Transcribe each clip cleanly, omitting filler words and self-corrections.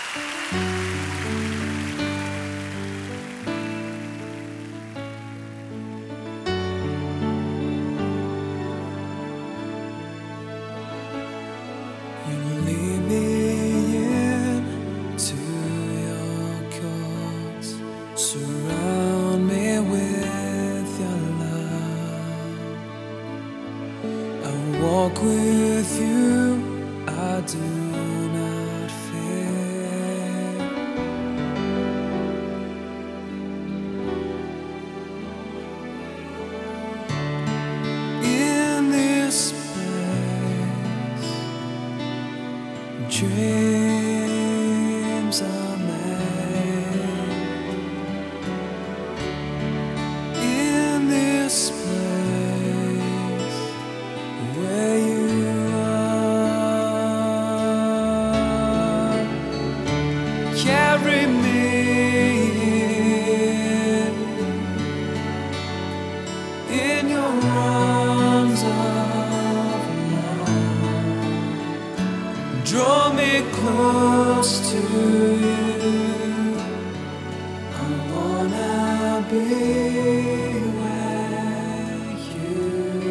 You lead me into your courts, surround me with your love. I walk with you, I do not fear. In this dreams are made. In this place where you are, carry me in your arms of love. Draw me close to you. I wanna be where you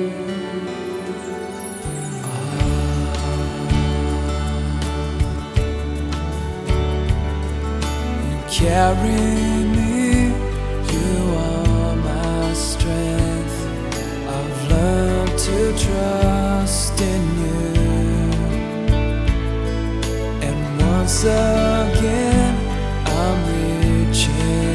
are. You carry me, you are my strength. I've learned to trust in you. Once again, I'm reaching